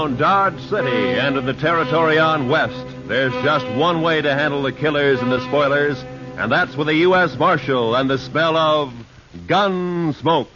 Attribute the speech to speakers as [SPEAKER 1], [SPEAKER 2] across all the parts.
[SPEAKER 1] around Dodge City and in the territory on West, there's just one way to handle the killers and the spoilers, and that's with a U.S. Marshal and the smell of gun smoke.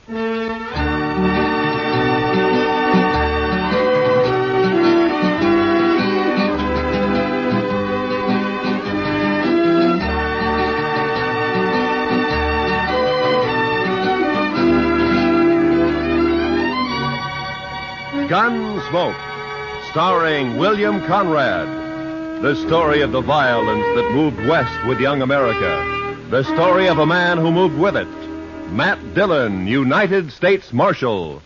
[SPEAKER 1] Gunsmoke, starring William Conrad. The story of the violence that moved west with young America. The story of a man who moved with it. Matt Dillon, United States Marshal.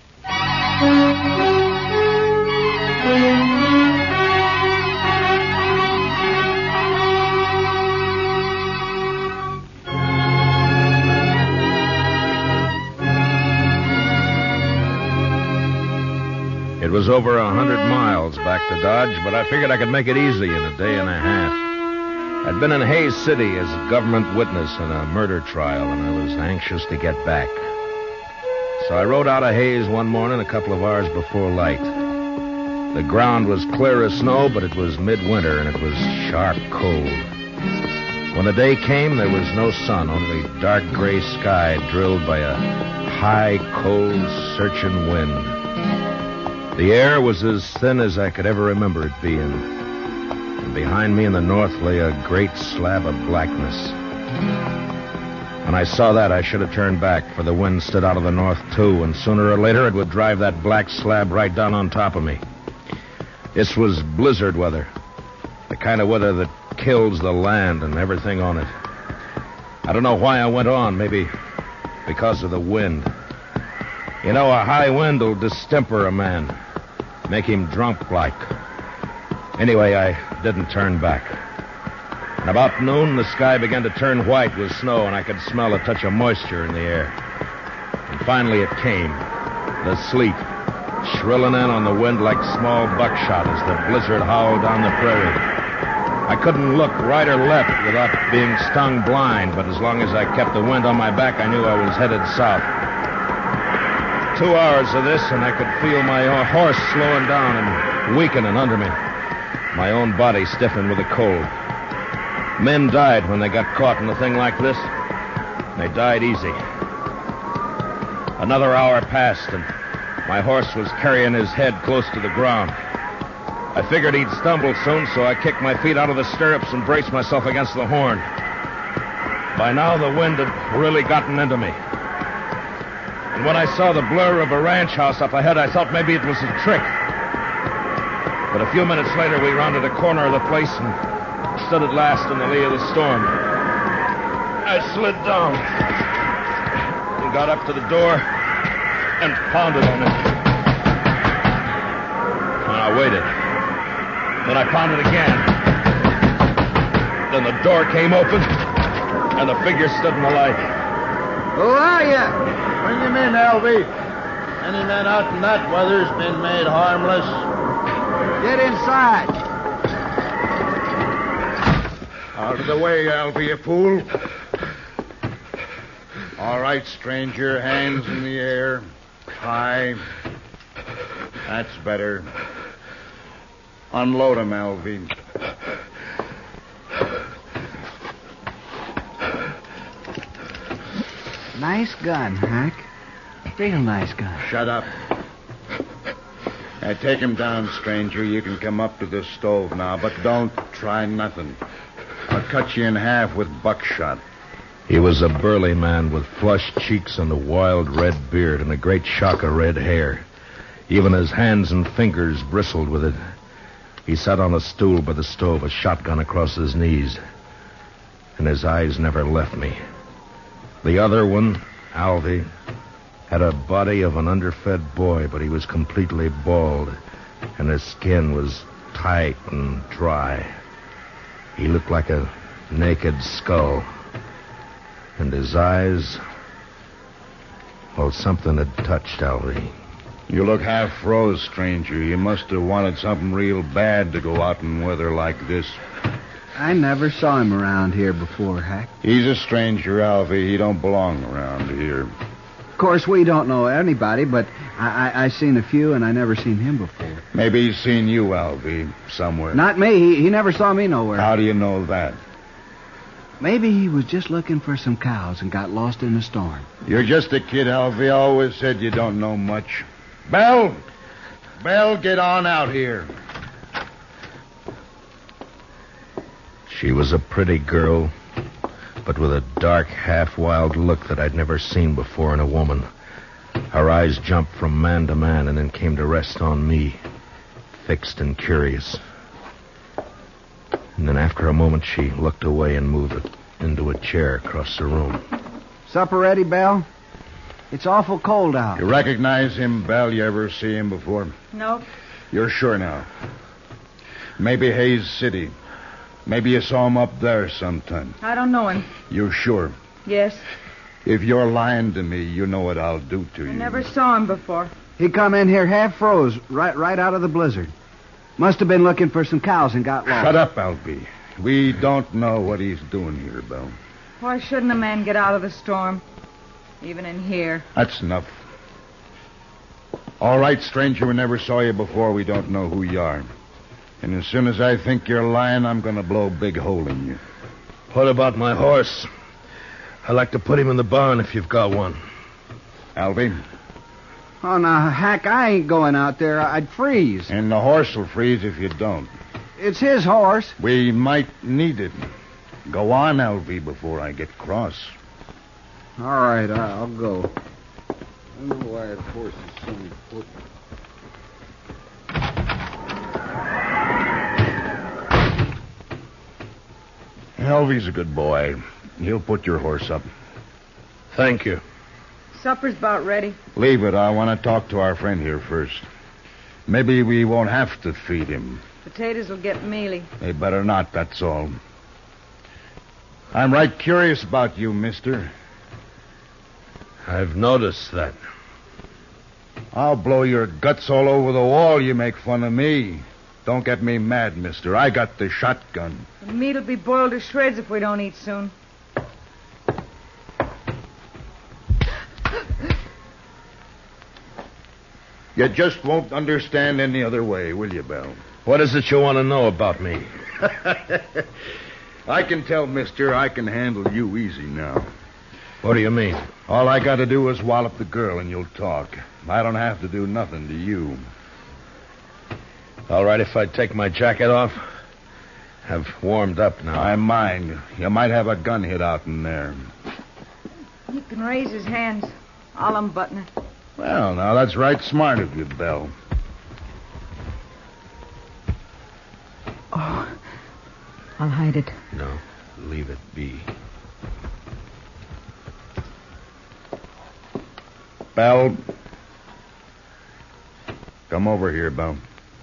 [SPEAKER 2] It was over 100 miles back to Dodge, but I figured I could make it easy in a day and a half. I'd been in Hays City as a government witness in a murder trial, and I was anxious to get back. So I rode out of Hays one morning a couple of hours before light. The ground was clear as snow, but it was midwinter, and it was sharp cold. When the day came, there was no sun, only dark gray sky drilled by a high, cold, searching wind. The air was as thin as I could ever remember it being. And behind me in the north lay a great slab of blackness. When I saw that, I should have turned back, for the wind stood out of the north, too, and sooner or later it would drive that black slab right down on top of me. This was blizzard weather, the kind of weather that kills the land and everything on it. I don't know why I went on, maybe because of the wind. You know, a high wind will distemper a man. Make him drunk like. Anyway, I didn't turn back. And about noon, the sky began to turn white with snow, and I could smell a touch of moisture in the air. And finally it came. The sleet, shrilling in on the wind like small buckshot as the blizzard howled down the prairie. I couldn't look right or left without being stung blind, but as long as I kept the wind on my back, I knew I was headed south. 2 hours of this, and I could feel my horse slowing down and weakening under me. My own body stiffened with the cold. Men died when they got caught in a thing like this. They died easy. Another hour passed, and my horse was carrying his head close to the ground. I figured he'd stumble soon, so I kicked my feet out of the stirrups and braced myself against the horn. By now, the wind had really gotten into me. And when I saw the blur of a ranch house up ahead, I thought maybe it was a trick. But a few minutes later, we rounded a corner of the place and stood at last in the lee of the storm. I slid down and got up to the door and pounded on it. And I waited. Then I pounded again. Then the door came open, and the figure stood in the light.
[SPEAKER 3] Who are you? Bring him in, Alvy. Any man out in that weather's been made harmless. Get inside.
[SPEAKER 4] Out of the way, Alvy, you fool. All right, stranger. Hands in the air. High. That's better. Unload him, Alvy.
[SPEAKER 3] Nice gun, Hack. Real nice gun.
[SPEAKER 4] Shut up. Now, take him down, stranger. You can come up to the stove now, but don't try nothing. I'll cut you in half with buckshot.
[SPEAKER 2] He was a burly man with flushed cheeks and a wild red beard and a great shock of red hair. Even his hands and fingers bristled with it. He sat on a stool by the stove, a shotgun across his knees. And his eyes never left me. The other one, Alvy, had a body of an underfed boy, but he was completely bald, and his skin was tight and dry. He looked like a naked skull. And his eyes... well, something had touched Alvy.
[SPEAKER 4] You look half froze, stranger. You must have wanted something real bad to go out in weather like this.
[SPEAKER 3] I never saw him around here before, Hack.
[SPEAKER 4] He's a stranger, Alvy. He don't belong around here.
[SPEAKER 5] Of course, we don't know anybody, but I seen a few, and I never seen him before.
[SPEAKER 4] Maybe he's seen you, Alvy, somewhere.
[SPEAKER 5] Not me. He never saw me nowhere.
[SPEAKER 4] How do you know that?
[SPEAKER 5] Maybe he was just looking for some cows and got lost in the storm.
[SPEAKER 4] You're just a kid, Alvy. I always said you don't know much. Belle! Belle, get on out here.
[SPEAKER 2] She was a pretty girl, but with a dark, half-wild look that I'd never seen before in a woman. Her eyes jumped from man to man and then came to rest on me, fixed and curious. And then after a moment, she looked away and moved into a chair across the room.
[SPEAKER 5] Supper ready, Belle? It's awful cold out.
[SPEAKER 4] You recognize him, Belle? You ever see him before?
[SPEAKER 6] Nope.
[SPEAKER 4] You're sure now? Maybe Hayes City. Maybe you saw him up there sometime.
[SPEAKER 6] I don't know him.
[SPEAKER 4] You sure?
[SPEAKER 6] Yes.
[SPEAKER 4] If you're lying to me, you know what I'll do to you.
[SPEAKER 6] I never saw him before.
[SPEAKER 5] He come in here half froze, right out of the blizzard. Must have been looking for some cows and got lost.
[SPEAKER 4] Shut up, Alvy. We don't know what he's doing here, Belle.
[SPEAKER 6] Why shouldn't a man get out of the storm? Even in here.
[SPEAKER 4] That's enough. All right, stranger, we never saw you before. We don't know who you are. And as soon as I think you're lying, I'm going to blow a big hole in you.
[SPEAKER 2] What about my horse? I'd like to put him in the barn if you've got one.
[SPEAKER 4] Alvy?
[SPEAKER 5] Oh, now, Hack, I ain't going out there. I'd freeze.
[SPEAKER 4] And the horse will freeze if you don't.
[SPEAKER 5] It's his horse.
[SPEAKER 4] We might need it. Go on, Alvy, before I get cross.
[SPEAKER 5] All right, I'll go. I don't know why that horse is so important.
[SPEAKER 4] Alvy's a good boy. He'll put your horse up.
[SPEAKER 2] Thank you.
[SPEAKER 6] Supper's about ready.
[SPEAKER 4] Leave it. I want to talk to our friend here first. Maybe we won't have to feed him.
[SPEAKER 6] Potatoes will get mealy.
[SPEAKER 4] They better not, that's all. I'm right curious about you, mister.
[SPEAKER 2] I've noticed that.
[SPEAKER 4] I'll blow your guts all over the wall. You make fun of me. Don't get me mad, mister. I got the shotgun.
[SPEAKER 6] The meat'll be boiled to shreds if we don't eat soon.
[SPEAKER 4] You just won't understand any other way, will you, Belle?
[SPEAKER 2] What is it you want to know about me?
[SPEAKER 4] I can tell, mister, I can handle you easy now.
[SPEAKER 2] What do you mean?
[SPEAKER 4] All I got to do is wallop the girl and you'll talk. I don't have to do nothing to you.
[SPEAKER 2] All right, if I take my jacket off. I've warmed up now.
[SPEAKER 4] I mind. You might have a gun hid out in there.
[SPEAKER 6] He can raise his hands. I'll unbutton it.
[SPEAKER 4] Well, now, that's right smart of you, Belle.
[SPEAKER 6] Oh, I'll hide it.
[SPEAKER 2] No, leave it be.
[SPEAKER 4] Belle. Come over here, Belle.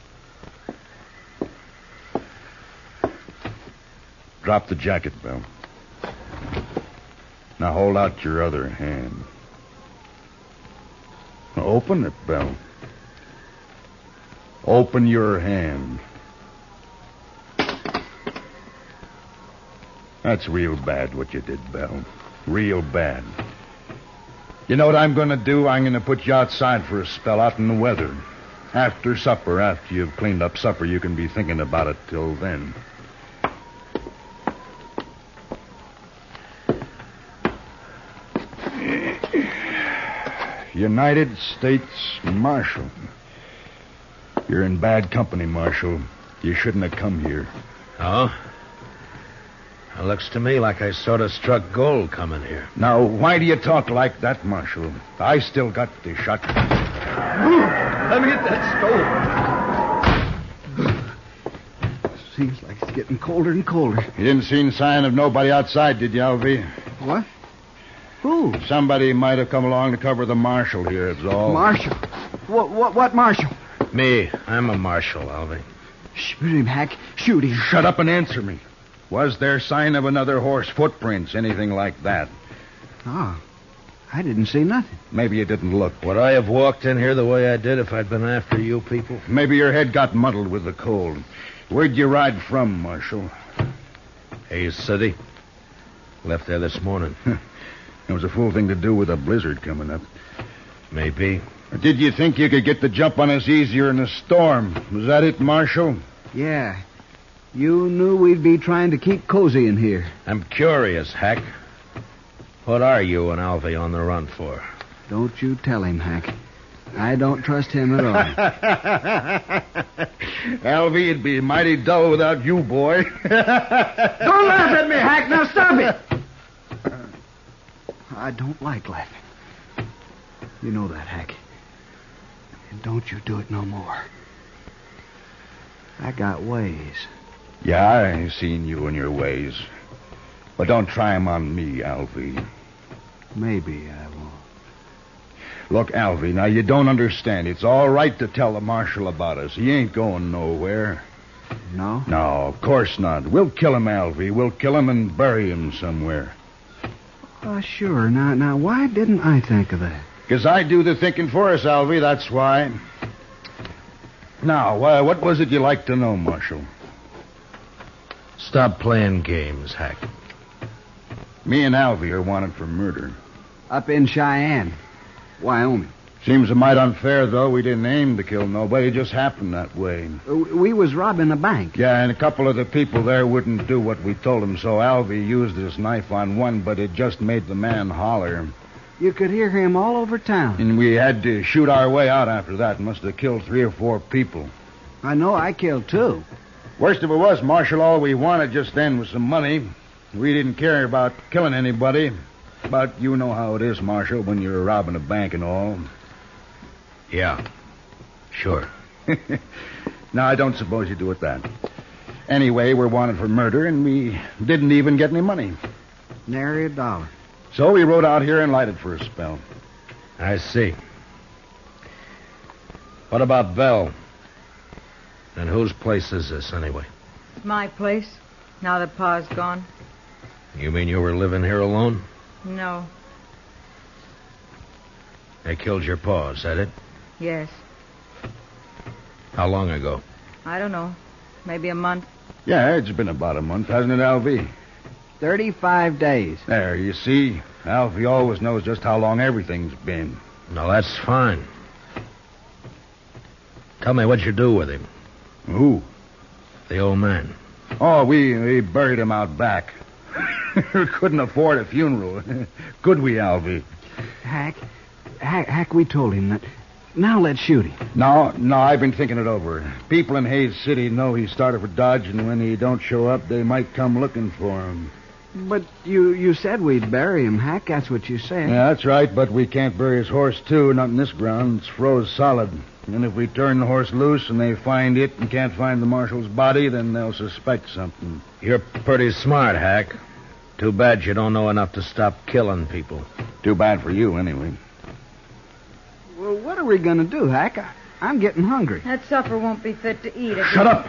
[SPEAKER 4] Drop the jacket, Belle. Now hold out your other hand. Now open it, Belle. Open your hand. That's real bad what you did, Belle. Real bad. You know what I'm going to do? I'm going to put you outside for a spell out in the weather. After supper, after you've cleaned up supper, you can be thinking about it till then. United States Marshal. You're in bad company, Marshal. You shouldn't have come here.
[SPEAKER 2] Oh? It looks to me like I sort of struck gold coming here.
[SPEAKER 4] Now, why do you talk like that, Marshal? I still got the shotgun.
[SPEAKER 5] Let me get that stove. Seems like it's getting colder and colder.
[SPEAKER 4] You didn't see any sign of nobody outside, did you, Alvy?
[SPEAKER 5] What? Who?
[SPEAKER 4] Somebody might have come along to cover the marshal here, it's all.
[SPEAKER 5] Marshal? What marshal?
[SPEAKER 2] Me. I'm a marshal, Alvy.
[SPEAKER 5] Shoot him, Hack. Shoot him.
[SPEAKER 4] Shut up and answer me. Was there sign of another horse, footprints, anything like that?
[SPEAKER 5] Oh, I didn't see nothing.
[SPEAKER 4] Maybe you didn't look.
[SPEAKER 2] Would I have walked in here the way I did if I'd been after you people?
[SPEAKER 4] Maybe your head got muddled with the cold. Where'd you ride from, Marshal?
[SPEAKER 2] Hayes City. Left there this morning.
[SPEAKER 4] It was a fool thing to do with a blizzard coming up.
[SPEAKER 2] Maybe.
[SPEAKER 4] Did you think you could get the jump on us easier in a storm? Was that it, Marshal?
[SPEAKER 5] Yeah. You knew we'd be trying to keep cozy in here.
[SPEAKER 2] I'm curious, Hack. What are you and Alvy on the run for?
[SPEAKER 5] Don't you tell him, Hack. I don't trust him at all.
[SPEAKER 4] Alvy, it'd be mighty dull without you, boy.
[SPEAKER 5] Don't laugh at me, Hack. Now stop it. I don't like laughing. You know that, Hack. And don't you do it no more. I got ways.
[SPEAKER 4] Yeah, I seen you and your ways. But don't try 'em on me, Alvy.
[SPEAKER 5] Maybe I won't.
[SPEAKER 4] Look, Alvy, now you don't understand. It's all right to tell the Marshal about us. He ain't going nowhere.
[SPEAKER 5] No?
[SPEAKER 4] No, of course not. We'll kill him, Alvy. We'll kill him and bury him somewhere.
[SPEAKER 5] Oh, sure. Now, why didn't I think of that?
[SPEAKER 4] 'Cause I do the thinking for us, Alvy, that's why. Now, what was it you like to know, Marshal?
[SPEAKER 2] Stop playing games, Hack.
[SPEAKER 4] Me and Alvy are wanted for murder.
[SPEAKER 5] Up in Cheyenne, Wyoming.
[SPEAKER 4] Seems a mite unfair, though. We didn't aim to kill nobody. It just happened that way.
[SPEAKER 5] We was robbing a bank.
[SPEAKER 4] Yeah, and a couple of the people there wouldn't do what we told them, so Alvy used his knife on one, but it just made the man holler.
[SPEAKER 5] You could hear him all over town.
[SPEAKER 4] And we had to shoot our way out after that. Must have killed 3 or 4 people.
[SPEAKER 5] I know I killed 2.
[SPEAKER 4] Worst of it was, Marshal, all we wanted just then was some money. We didn't care about killing anybody. But you know how it is, Marshal, when you're robbing a bank and all.
[SPEAKER 2] Yeah, sure.
[SPEAKER 4] Now, I don't suppose you do it that. Anyway, we're wanted for murder, and we didn't even get any money.
[SPEAKER 5] Nary a dollar.
[SPEAKER 4] So we rode out here and lighted for a spell.
[SPEAKER 2] I see. What about Belle? And whose place is this, anyway?
[SPEAKER 6] It's my place, now that Pa's gone.
[SPEAKER 2] You mean you were living here alone?
[SPEAKER 6] No.
[SPEAKER 2] They killed your pa, is that it?
[SPEAKER 6] Yes.
[SPEAKER 2] How long ago?
[SPEAKER 6] I don't know. Maybe a month.
[SPEAKER 4] Yeah, it's been about a month, hasn't it, Alvy?
[SPEAKER 5] 35 days.
[SPEAKER 4] There, you see. Alfie always knows just how long everything's been.
[SPEAKER 2] No, that's fine. Tell me what you do with him.
[SPEAKER 4] Who?
[SPEAKER 2] The old man.
[SPEAKER 4] Oh, we buried him out back. Couldn't afford a funeral. Could we, Alvy?
[SPEAKER 5] Hack, we told him that. Now let's shoot him.
[SPEAKER 4] No, I've been thinking it over. People in Hayes City know he started for Dodge, and when he don't show up, they might come looking for him.
[SPEAKER 5] But you said we'd bury him, Hack. That's what you said.
[SPEAKER 4] Yeah, that's right, but we can't bury his horse, too. Not in this ground. It's froze solid. And if we turn the horse loose and they find it and can't find the marshal's body, then they'll suspect something.
[SPEAKER 2] You're pretty smart, Hack. Too bad you don't know enough to stop killing people.
[SPEAKER 4] Too bad for you, anyway.
[SPEAKER 5] Well, what are we going to do, Hack? I'm getting hungry.
[SPEAKER 6] That supper won't be fit to eat.
[SPEAKER 4] Shut up!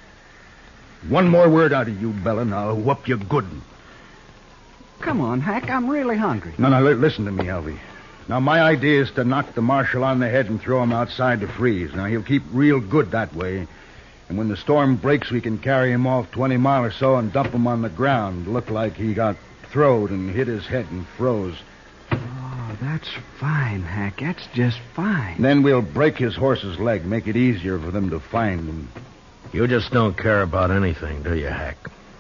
[SPEAKER 4] One more word out of you, Bella, and I'll whoop you good.
[SPEAKER 5] Come on, Hack. I'm really hungry.
[SPEAKER 4] No, listen to me, Alvy. Now, my idea is to knock the marshal on the head and throw him outside to freeze. Now, he'll keep real good that way. And when the storm breaks, we can carry him off 20 miles or so and dump him on the ground. Look like he got throwed and hit his head and froze.
[SPEAKER 5] Oh, that's fine, Hack. That's just fine.
[SPEAKER 4] Then we'll break his horse's leg, make it easier for them to find him.
[SPEAKER 2] You just don't care about anything, do you, Hack?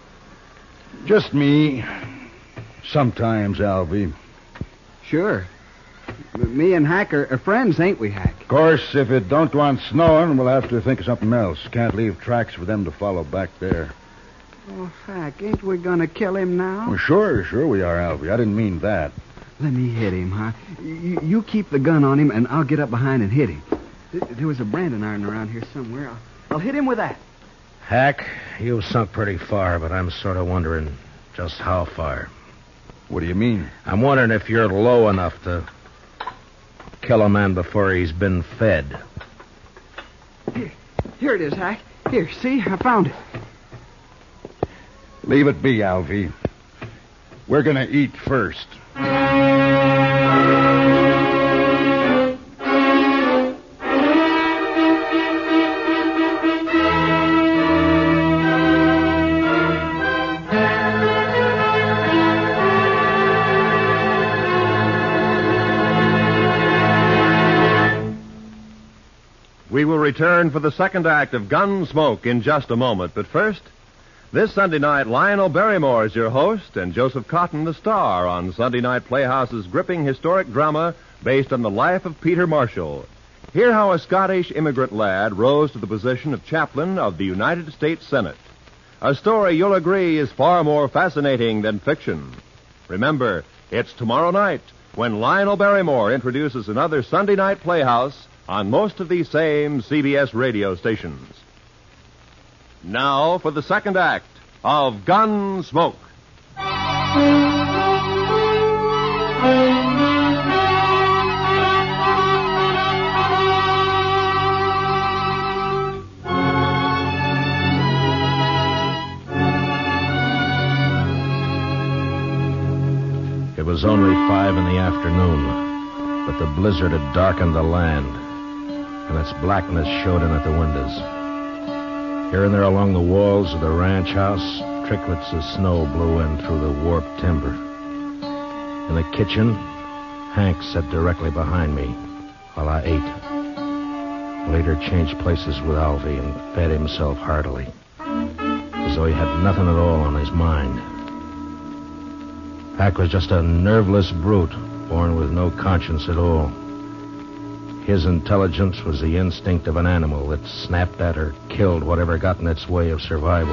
[SPEAKER 4] Just me. Sometimes, Alvy.
[SPEAKER 5] Sure. Me and Hack are friends, ain't we, Hack?
[SPEAKER 4] Of course, if it don't go on snowing, we'll have to think of something else. Can't leave tracks for them to follow back there.
[SPEAKER 5] Oh, Hack, ain't we going to kill him now?
[SPEAKER 4] Well, sure we are, Alvy. I didn't mean that.
[SPEAKER 5] Let me hit him, huh? You keep the gun on him, and I'll get up behind and hit him. There was a branding iron around here somewhere. I'll hit him with that.
[SPEAKER 2] Hack, you've sunk pretty far, but I'm sort of wondering just how far.
[SPEAKER 4] What do you mean?
[SPEAKER 2] I'm wondering if you're low enough to kill a man before he's been fed.
[SPEAKER 5] Here it is, Hack. Here, see? I found it.
[SPEAKER 4] Leave it be, Alvy. We're going to eat first.
[SPEAKER 1] We will return for the second act of Gunsmoke in just a moment. But first, this Sunday night, Lionel Barrymore is your host and Joseph Cotton the star on Sunday Night Playhouse's gripping historic drama based on the life of Peter Marshall. Hear how a Scottish immigrant lad rose to the position of chaplain of the United States Senate. A story you'll agree is far more fascinating than fiction. Remember, it's tomorrow night when Lionel Barrymore introduces another Sunday Night Playhouse on most of these same CBS radio stations. Now for the second act of Gunsmoke.
[SPEAKER 2] It was only 5 in the afternoon, but the blizzard had darkened the land, and its blackness showed in at the windows. Here and there along the walls of the ranch house, tricklets of snow blew in through the warped timber. In the kitchen, Hank sat directly behind me while I ate. Later changed places with Alvy and fed himself heartily, as though he had nothing at all on his mind. Hank was just a nerveless brute, born with no conscience at all. His intelligence was the instinct of an animal that snapped at or killed whatever got in its way of survival.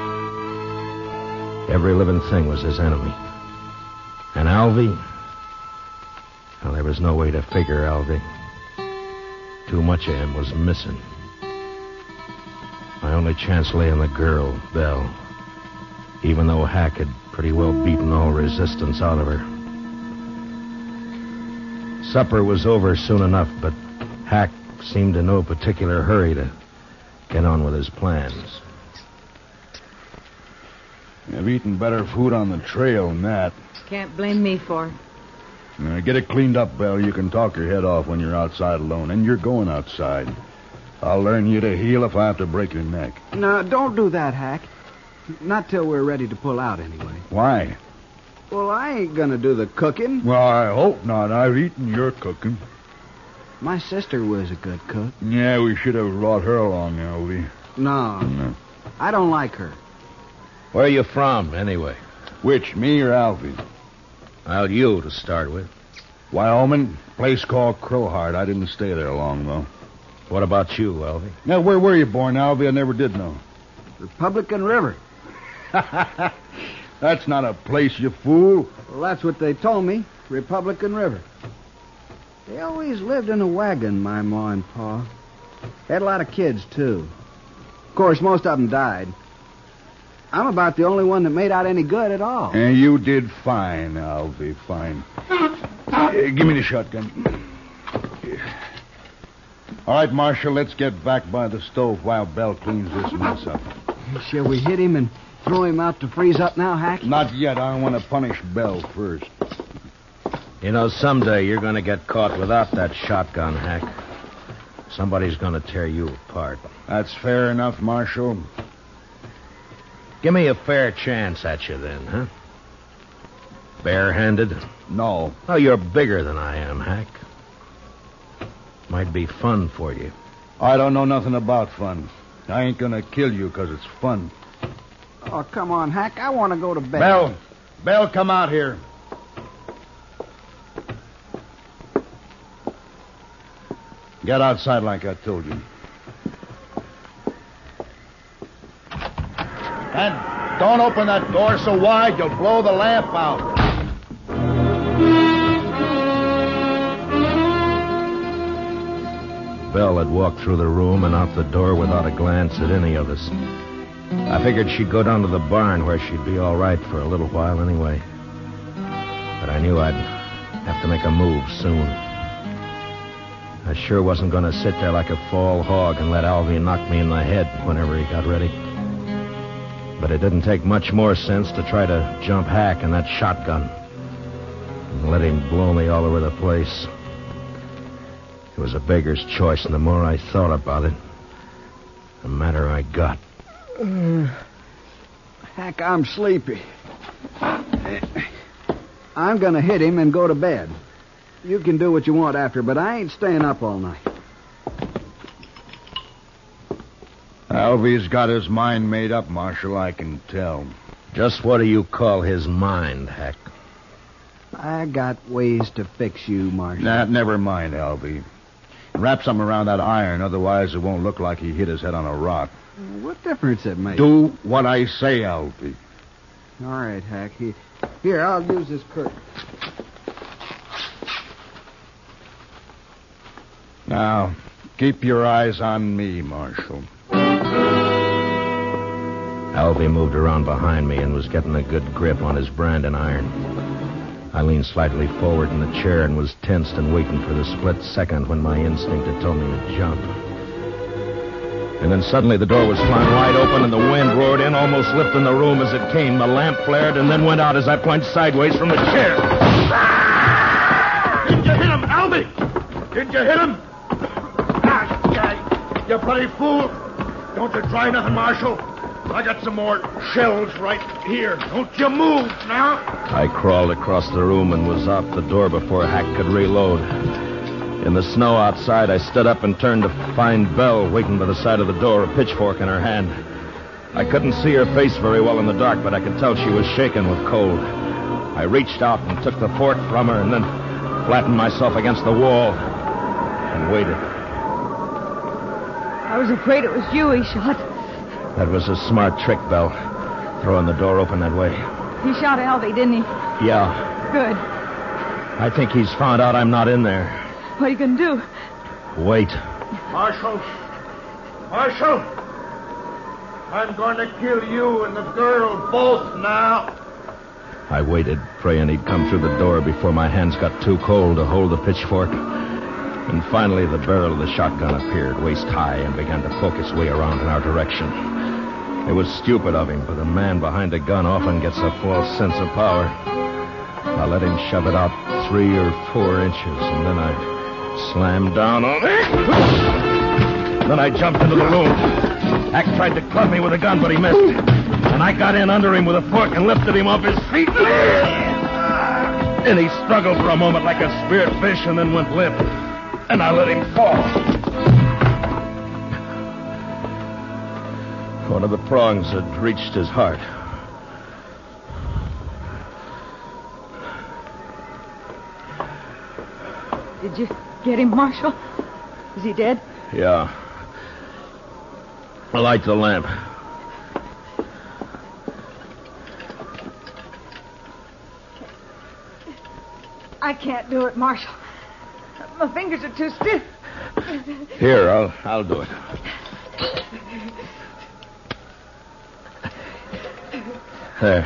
[SPEAKER 2] Every living thing was his enemy. And Alvy? Well, there was no way to figure Alvy. Too much of him was missing. My only chance lay in the girl, Belle, even though Hack had pretty well beaten all resistance out of her. Supper was over soon enough, but Hack seemed in no particular hurry to get on with his plans.
[SPEAKER 4] I've eaten better food on the trail than that.
[SPEAKER 6] Can't blame me for it.
[SPEAKER 4] Get it cleaned up, Belle. You can talk your head off when you're outside alone, and you're going outside. I'll learn you to heel if I have to break your neck.
[SPEAKER 5] No, don't do that, Hack. Not till we're ready to pull out, anyway.
[SPEAKER 4] Why?
[SPEAKER 5] Well, I ain't gonna do the cooking.
[SPEAKER 4] Well, I hope not. I've eaten your cooking.
[SPEAKER 5] My sister was a good cook.
[SPEAKER 4] Yeah, we should have brought her along, Alvy.
[SPEAKER 5] No. I don't like her.
[SPEAKER 2] Where are you from, anyway?
[SPEAKER 4] Which, me or Alvy?
[SPEAKER 2] Well, you to start with.
[SPEAKER 4] Wyoming, place called Crowheart. I didn't stay there long, though.
[SPEAKER 2] What about you, Alvy?
[SPEAKER 4] Now, where were you born, Alvy? I never did know.
[SPEAKER 5] Republican River.
[SPEAKER 4] That's not a place, you fool.
[SPEAKER 5] Well, that's what they told me. Republican River. They always lived in a wagon, my ma and pa. Had a lot of kids, too. Of course, most of them died. I'm about the only one that made out any good at all.
[SPEAKER 4] And you did fine, Alvy, fine. Give me the shotgun. All right, Marshal, let's get back by the stove while Belle cleans this mess up.
[SPEAKER 5] Shall we hit him and throw him out to freeze up now, Hack?
[SPEAKER 4] Not yet. I want to punish Belle first.
[SPEAKER 2] You know, someday you're going to get caught without that shotgun, Hack. Somebody's going to tear you apart.
[SPEAKER 4] That's fair enough, Marshal.
[SPEAKER 2] Give me a fair chance at you then, huh? Barehanded?
[SPEAKER 4] No.
[SPEAKER 2] Oh, you're bigger than I am, Hack. Might be fun for you.
[SPEAKER 4] I don't know nothing about fun. I ain't gonna kill you because it's fun.
[SPEAKER 5] Oh, come on, Hack. I want to go to bed.
[SPEAKER 4] Belle, come out here. Get outside like I told you. And don't open that door so wide you'll blow the lamp out.
[SPEAKER 2] Belle had walked through the room and out the door without a glance at any of us. I figured she'd go down to the barn where she'd be all right for a little while anyway. But I knew I'd have to make a move soon. I sure wasn't going to sit there like a fall hog and let Alvy knock me in the head whenever he got ready. But it didn't take much more sense to try to jump Hack in that shotgun and let him blow me all over the place. It was a beggar's choice, and the more I thought about it, the madder I got.
[SPEAKER 5] Hack, I'm sleepy. I'm going to hit him and go to bed. You can do what you want after, but I ain't staying up all night.
[SPEAKER 4] Alvy's got his mind made up, Marshal, I can tell.
[SPEAKER 2] Just what do you call his mind, Hack?
[SPEAKER 5] I got ways to fix you, Marshal.
[SPEAKER 4] Nah, never mind, Alvy. Wrap something around that iron, otherwise it won't look like he hit his head on a rock.
[SPEAKER 5] What difference it makes?
[SPEAKER 4] Do what I say, Alvy.
[SPEAKER 5] All right, Hack. Here, I'll use this curtain.
[SPEAKER 4] Now, keep your eyes on me, Marshal.
[SPEAKER 2] Alvy moved around behind me and was getting a good grip on his branding iron. I leaned slightly forward in the chair and was tensed and waiting for the split second when my instinct had told me to jump. And then suddenly the door was flung wide open and the wind roared in, almost lifting the room as it came. The lamp flared and then went out as I plunged sideways from the chair.
[SPEAKER 3] Did you hit him, Alvy? Did you hit him? You bloody fool. Don't you try nothing, Marshal. I got some more shells right here. Don't you move now.
[SPEAKER 2] I crawled across the room and was out the door before Hack could reload. In the snow outside, I stood up and turned to find Belle waiting by the side of the door, a pitchfork in her hand. I couldn't see her face very well in the dark, but I could tell she was shaking with cold. I reached out and took the fork from her and then flattened myself against the wall and waited.
[SPEAKER 6] I was afraid it was you he shot.
[SPEAKER 2] That was a smart trick, Belle, throwing the door open that way.
[SPEAKER 6] He shot Alvy, didn't he?
[SPEAKER 2] Yeah.
[SPEAKER 6] Good.
[SPEAKER 2] I think he's found out I'm not in there.
[SPEAKER 6] What are you going to do?
[SPEAKER 2] Wait.
[SPEAKER 3] Marshal. Marshal. I'm going to kill you and the girl both now.
[SPEAKER 2] I waited, praying he'd come through the door before my hands got too cold to hold the pitchfork. And finally, the barrel of the shotgun appeared, waist high, and began to poke its way around in our direction. It was stupid of him, but a man behind a gun often gets a false sense of power. I let him shove it out 3 or 4 inches, and then I slammed down on it. Then I jumped into the room. Hack tried to club me with a gun, but he missed. And I got in under him with a fork and lifted him off his feet. And he struggled for a moment like a speared fish and then went limp. And I let him fall. One of the prongs had reached his heart.
[SPEAKER 6] Did you get him, Marshal? Is he dead?
[SPEAKER 2] Yeah. Light the lamp.
[SPEAKER 6] I can't do it, Marshal. My fingers are too stiff.
[SPEAKER 2] Here, I'll do it. There.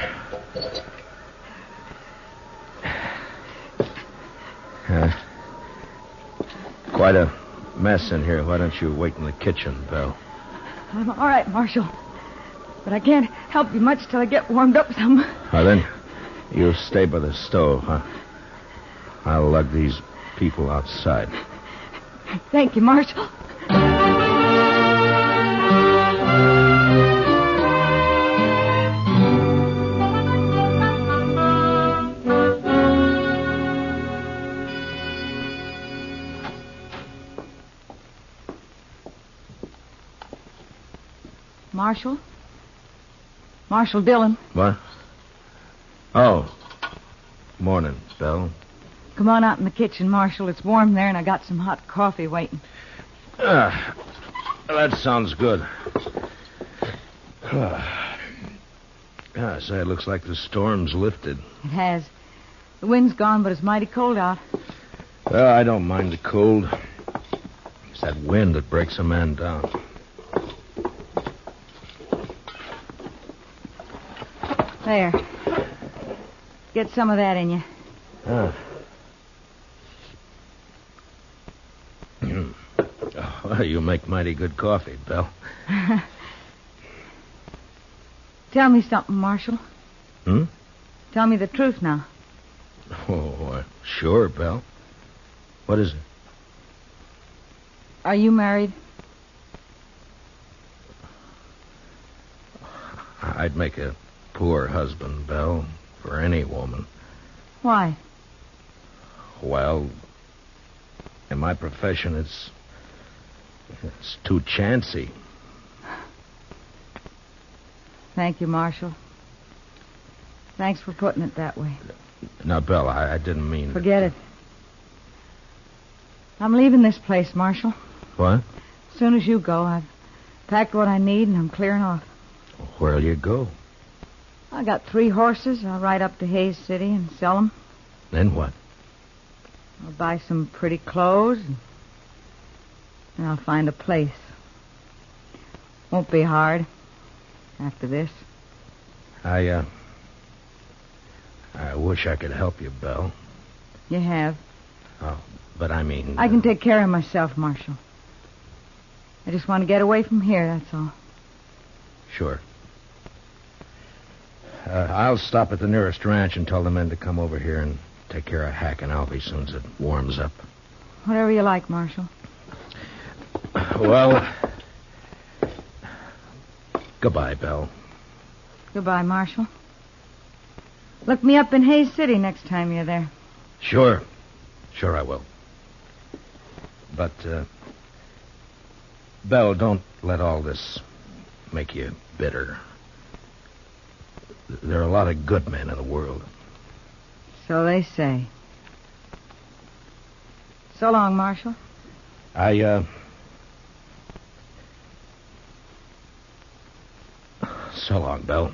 [SPEAKER 2] Quite a mess in here. Why don't you wait in the kitchen, Belle?
[SPEAKER 6] I'm all right, Marshal. But I can't help you much till I get warmed up some.
[SPEAKER 2] Well, then, you stay by the stove, huh? I'll lug these people outside.
[SPEAKER 6] Thank you, Marshal. Marshal? Marshal Dillon.
[SPEAKER 2] What? Oh. Morning, Belle.
[SPEAKER 6] Come on out in the kitchen, Marshal. It's warm there, and I got some hot coffee waiting.
[SPEAKER 2] That sounds good. Say, it looks like the storm's lifted.
[SPEAKER 6] It has. The wind's gone, but it's mighty cold out.
[SPEAKER 2] Well, I don't mind the cold. It's that wind that breaks a man down.
[SPEAKER 6] There. Get some of that in you.
[SPEAKER 2] Well, you make mighty good coffee, Belle.
[SPEAKER 6] Tell me something, Marshal.
[SPEAKER 2] Hmm?
[SPEAKER 6] Tell me the truth now.
[SPEAKER 2] Oh, sure, Belle. What is it?
[SPEAKER 6] Are you married?
[SPEAKER 2] I'd make a poor husband, Belle, for any woman.
[SPEAKER 6] Why?
[SPEAKER 2] Well, in my profession, it's too chancy.
[SPEAKER 6] Thank you, Marshal. Thanks for putting it that way.
[SPEAKER 2] Now, Belle, I didn't mean...
[SPEAKER 6] Forget it. I'm leaving this place, Marshal.
[SPEAKER 2] What?
[SPEAKER 6] As soon as you go, I've packed what I need and I'm clearing off.
[SPEAKER 2] Where'll you go?
[SPEAKER 6] I got 3 horses. I'll ride up to Hayes City and sell them.
[SPEAKER 2] Then what?
[SPEAKER 6] I'll buy some pretty clothes and I'll find a place. Won't be hard after this.
[SPEAKER 2] I wish I could help you, Belle.
[SPEAKER 6] You have.
[SPEAKER 2] Oh, but I mean...
[SPEAKER 6] I can take care of myself, Marshal. I just want to get away from here, that's all.
[SPEAKER 2] Sure. I'll stop at the nearest ranch and tell the men to come over here and take care of Hack and Alvy as soon as it warms up.
[SPEAKER 6] Whatever you like, Marshal.
[SPEAKER 2] Well, goodbye, Belle.
[SPEAKER 6] Goodbye, Marshal. Look me up in Hayes City next time you're there.
[SPEAKER 2] Sure. Sure I will. But, Belle, don't let all this make you bitter. There are a lot of good men in the world.
[SPEAKER 6] So they say. So long, Marshal.
[SPEAKER 2] So long, Belle.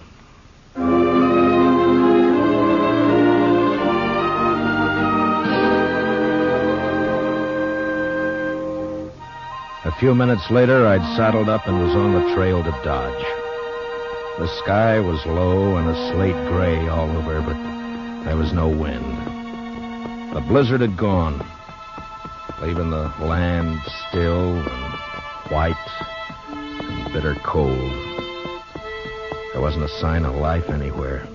[SPEAKER 2] A few minutes later, I'd saddled up and was on the trail to Dodge. The sky was low and a slate gray all over, but there was no wind. The blizzard had gone, leaving the land still and white and bitter cold. There wasn't a sign of life anywhere.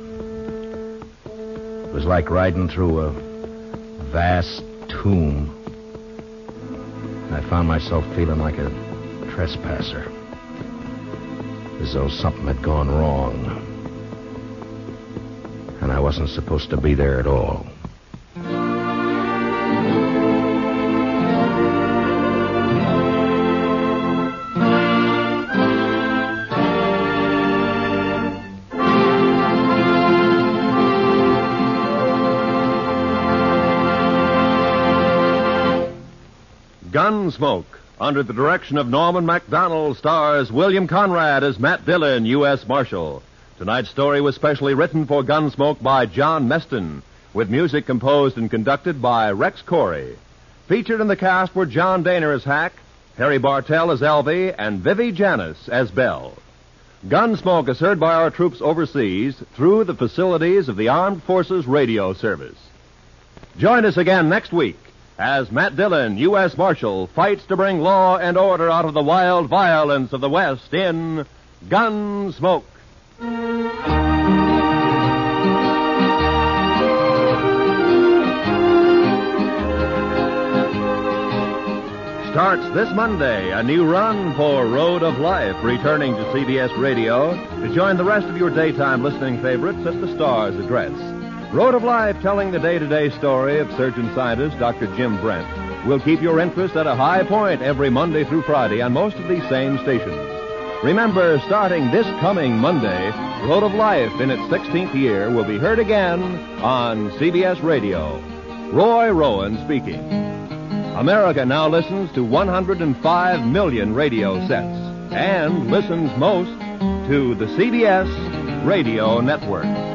[SPEAKER 2] It was like riding through a vast tomb. I found myself feeling like a trespasser, as though something had gone wrong. And I wasn't supposed to be there at all.
[SPEAKER 1] Gunsmoke, under the direction of Norman MacDonald, stars William Conrad as Matt Dillon, U.S. Marshal. Tonight's story was specially written for Gunsmoke by John Meston, with music composed and conducted by Rex Corey. Featured in the cast were John Daner as Hack, Harry Bartell as Alvy, and Vivi Janis as Belle. Gunsmoke is heard by our troops overseas through the facilities of the Armed Forces Radio Service. Join us again next week as Matt Dillon, U.S. Marshal, fights to bring law and order out of the wild violence of the West in Gunsmoke. Starts this Monday, a new run for Road of Life, returning to CBS Radio to join the rest of your daytime listening favorites at the Star's address. Road of Life, telling the day-to-day story of surgeon scientist Dr. Jim Brent, will keep your interest at a high point every Monday through Friday on most of these same stations. Remember, starting this coming Monday, Road of Life in its 16th year will be heard again on CBS Radio. Roy Rowan speaking. America now listens to 105 million radio sets and listens most to the CBS Radio Network.